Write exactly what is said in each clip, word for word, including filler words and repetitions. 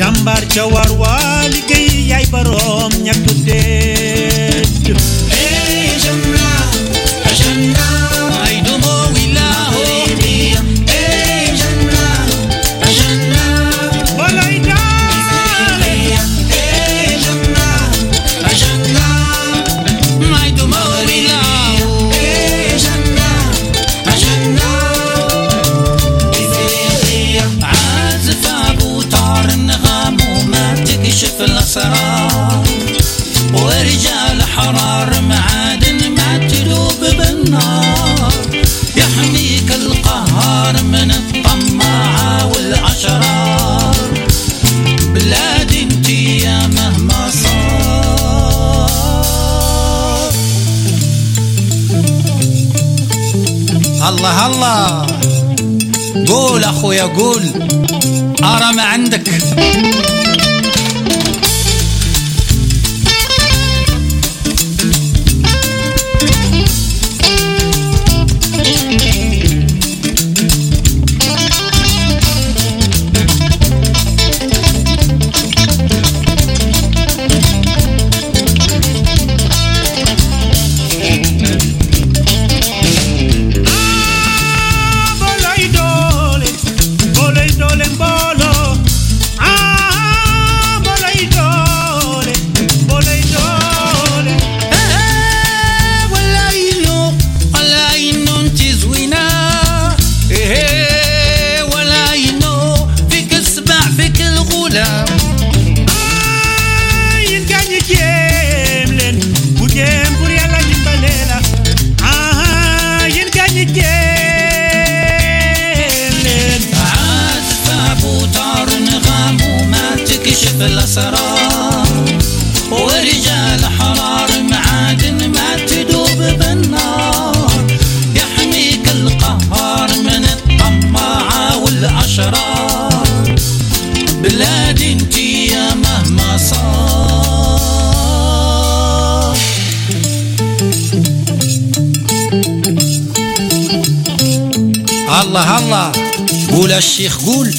jambar jawar wali gay yay barom ñak tudde eh janna janna ay do mo wila ho eh janna janna bolay da eh janna janna ay do mo wila ho eh janna janna عازف ابو طار النغم وما تكشف الاسرار ورجال حرار معادن ما تلوب بالنار يحميك القهار من الطماعة والأشرار بلادي انتي يا مهما صار الله الله قول اخويا قول ارى ما عندك كشف الأسرار ورجال حرار معادن ما تدوب بالنار يحميك القهار من الطماعة والأشرار بلادي انتي يا مهما صار الله الله قول الشيخ قول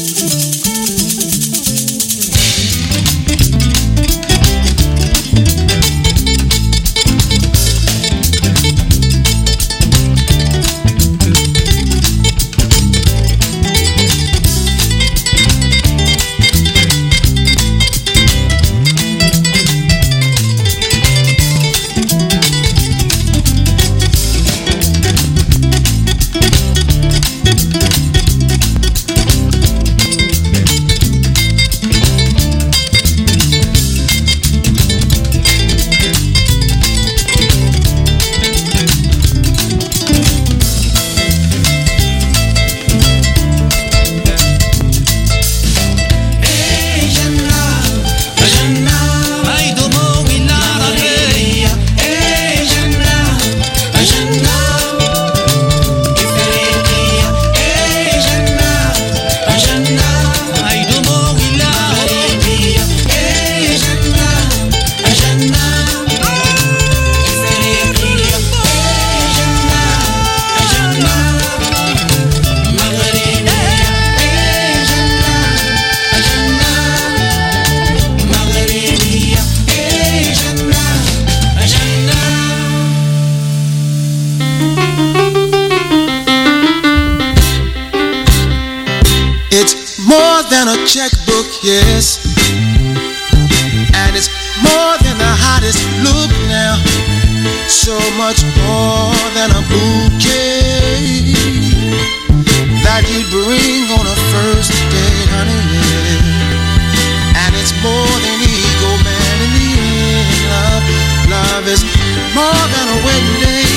More than a checkbook, yes. And it's more than the hottest look now. So much more than a bouquet that you'd bring on a first date, honey, yeah. And it's more than ego, man, in the end. Love, love is more than a wedding day.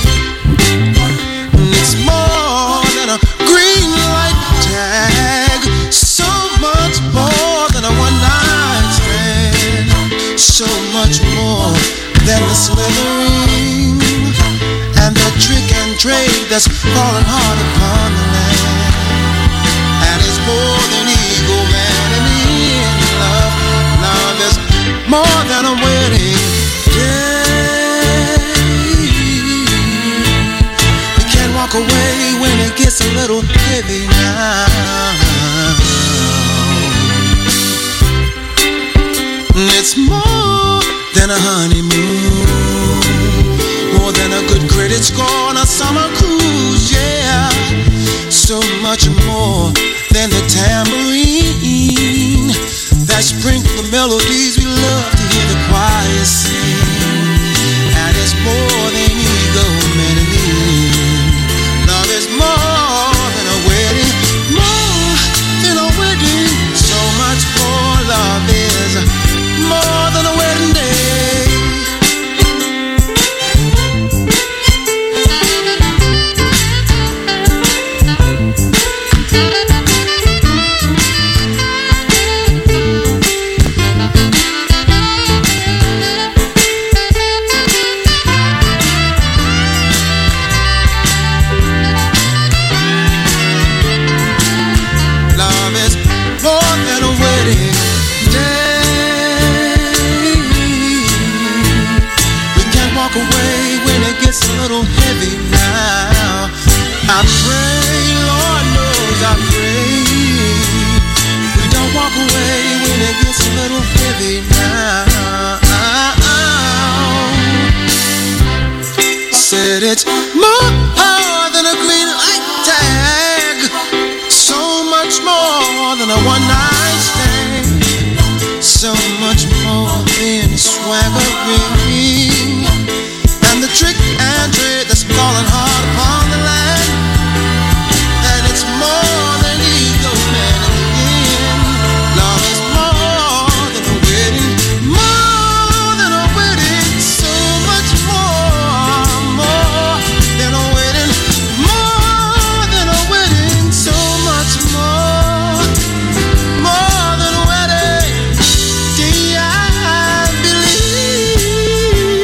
It's more than a green light tag. So much more than a one-night stand. So much more than the slithering and the trick and trade that's falling hard upon the land. And it's more than ego, man, and in love. Love is more than a wedding day. You can't walk away when it gets a little heavy now. it's more than a honeymoon, more than a good credit score on a summer cruise, yeah. So much more than the tambourine that sprinkle the melodies we love to hear the choir sing. And it's more than ego menace. Love is more than a wedding, more than a wedding. So much more. Love is more than a wedding day. A little heavy now. I pray, Lord knows I pray, we don't walk away when it gets a little heavy now. Said it's more than a green light tag, so much more than a one night stand, so much more than a swaggering. And the trick and trade that's falling hard upon the land, and it's more than ego, man. Again, love is more than a wedding, more than a wedding, so much more, more than a wedding, more than a wedding, so much more, more than a wedding. Do I believe?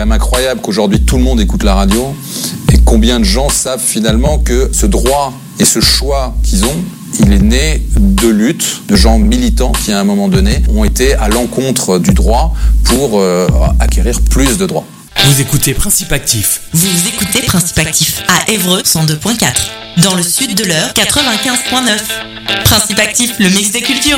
quand même incroyable qu'aujourd'hui tout le monde écoute la radio et combien de gens savent finalement que ce droit et ce choix qu'ils ont, il est né de luttes, de gens militants qui à un moment donné ont été à l'encontre du droit pour euh, acquérir plus de droits. Vous écoutez Principe Actif. Vous écoutez Principe Actif à Évreux cent deux virgule quatre. Dans le sud de l'Eure quatre-vingt-quinze virgule neuf. Principe Actif, le mix des cultures.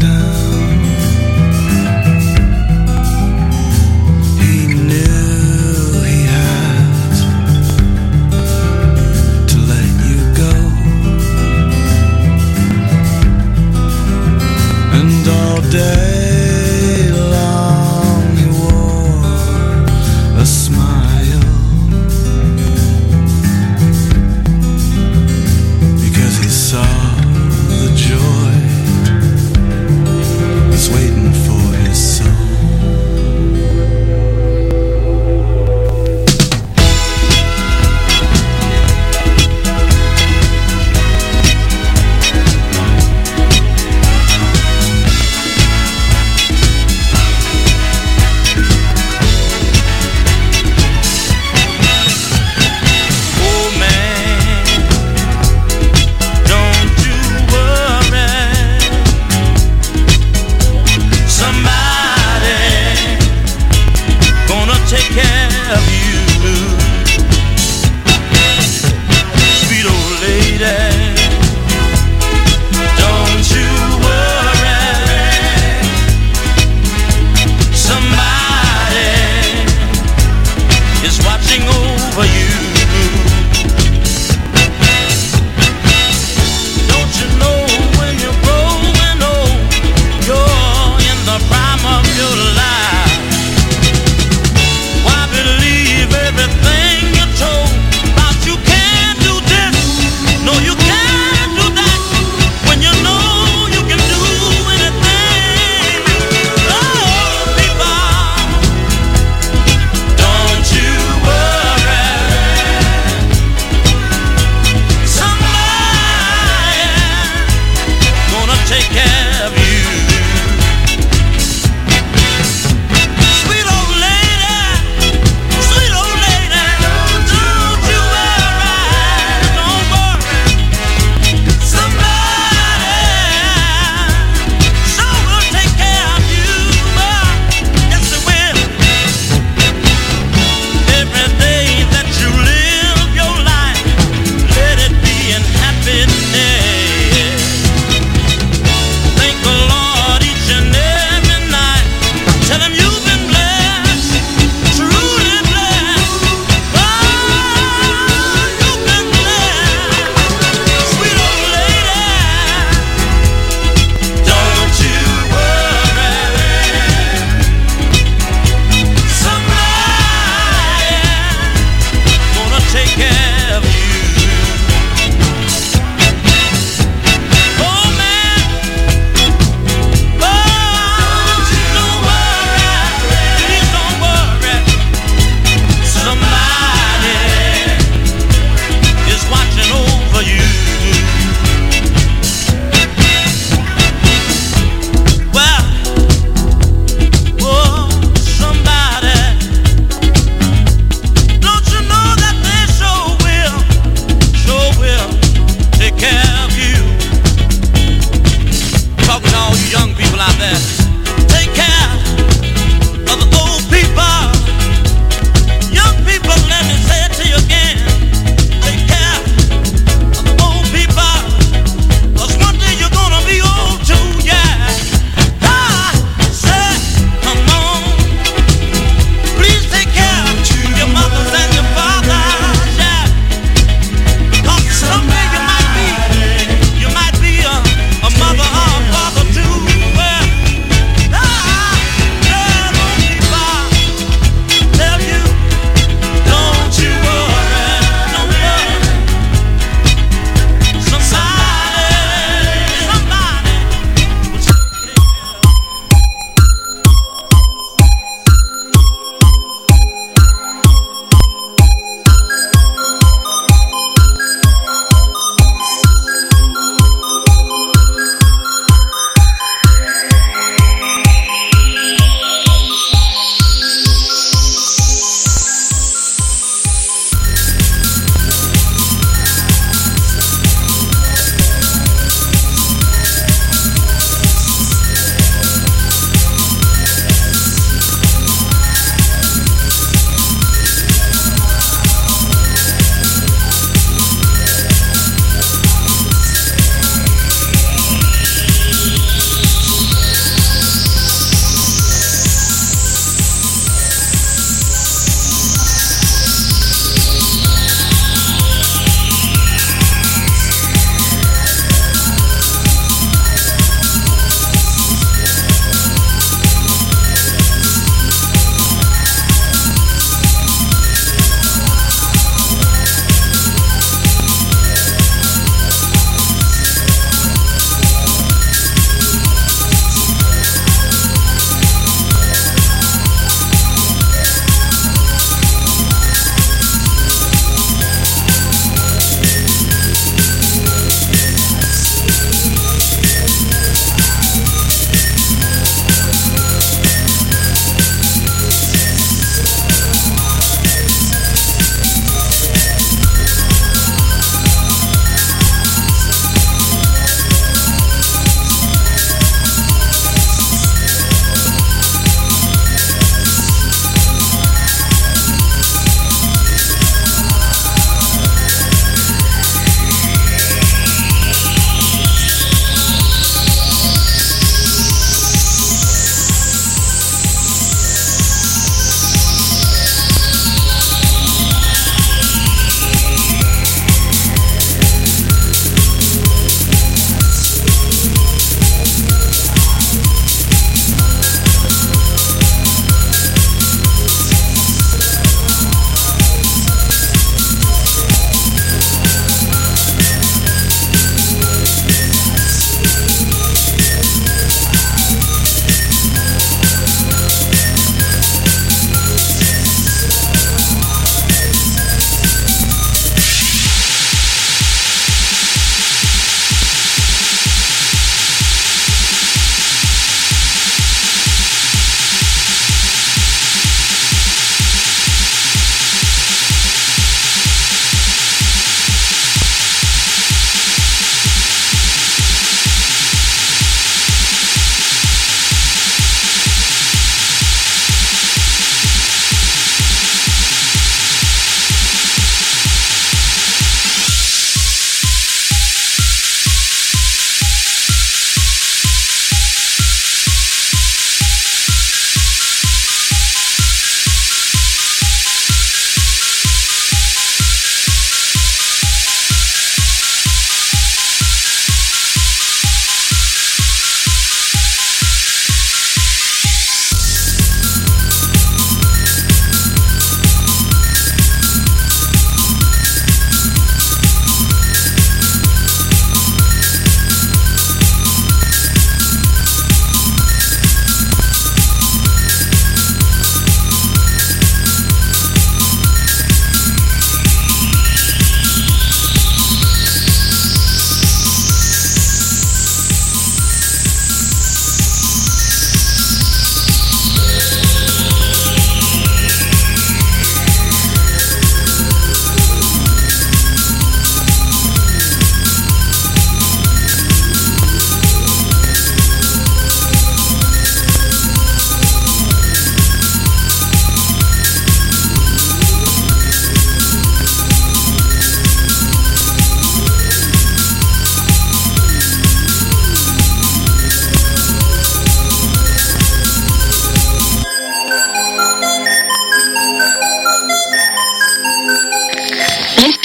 He knew take care of you. Sweet old lady, don't you worry, somebody is watching over you. Don't you know when you're growing old, you're in the prime of your life? Why believe everything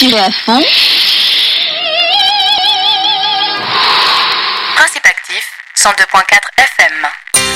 tirez à fond. Principe actif, cent deux point quatre F M.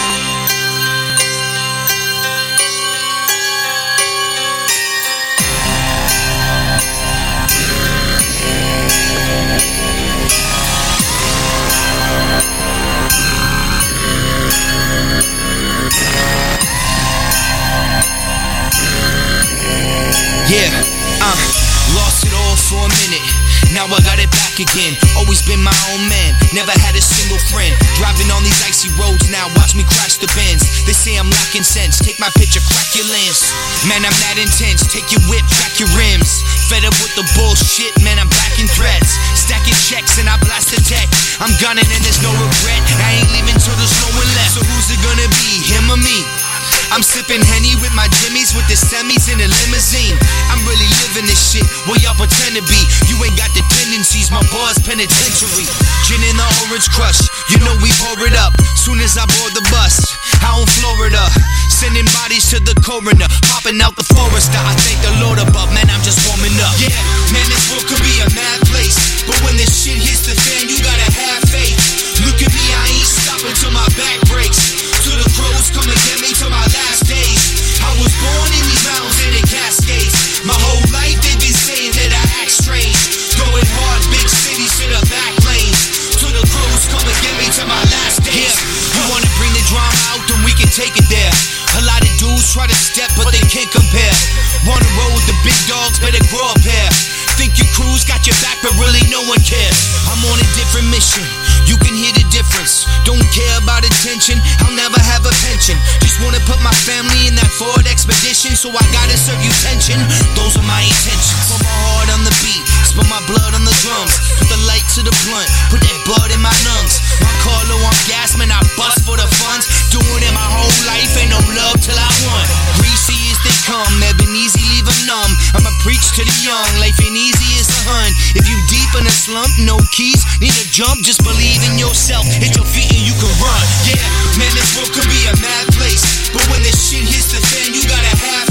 Yeah, uh, lost it all for a minute. Now I got it back again. Always been my own man, never had a single friend. Driving on these icy roads now, watch me crash the Benz. They say I'm lacking sense, take my picture, crack your lens. Man, I'm that intense, take your whip, crack your rims. Fed up with the bullshit, man, I'm backing threats. Stacking checks and I blast the deck. I'm gunning and there's no regret. I ain't leaving till there's no one left. So who's it gonna be, him or me? I'm sipping Henny with my jimmies, with the semis in a limousine. I'm really living this shit, what y'all pretend to be. You ain't got the tendencies, my bar's penitentiary. Gin in the orange crush, you know we pour it up. Soon as I board the bus, out in Florida, sending bodies to the coroner, popping out the forester. I thank the Lord above, man, I'm just warming up. Yeah, man, this world could be a mad place, but when this shit hits the fan, you gotta have faith. Look at me, I ain't stopping till my back breaks. Till the crows come and get me till my last days. I was born in these mountains and in Cascades. My whole life they've been saying that I act strange. Going hard, big cities to the back lanes. Till the crows come and get me till my last days. Yeah, you wanna bring the drama out, then we can take it there. A lot of dudes try to step, but they can't compare. Wanna roll with the big dogs, better grow up here. Think your crew's got your back, but really no one cares. I'm on a different mission, you can hear the difference. Don't care about attention, I'll never have a pension. Just wanna put my family in that Ford Expedition, so I gotta serve you tension. Those are my intentions. Put my heart on the beat, spill my blood on the drums. Put the light to the blunt, put that bud in my lungs. My car low on gas, man, I bust for the funds. Doing it my whole life, ain't no love till I won. Greasy as they come, Ebenezer leave them numb. I'ma preach to the young, life ain't easy as a hun. If you deep in a slump, no keys, need a jump, just believe in yourself. Hit your feet and you can run. Yeah, man, this world could be a mad place, but when this shit hits the fan, you gotta have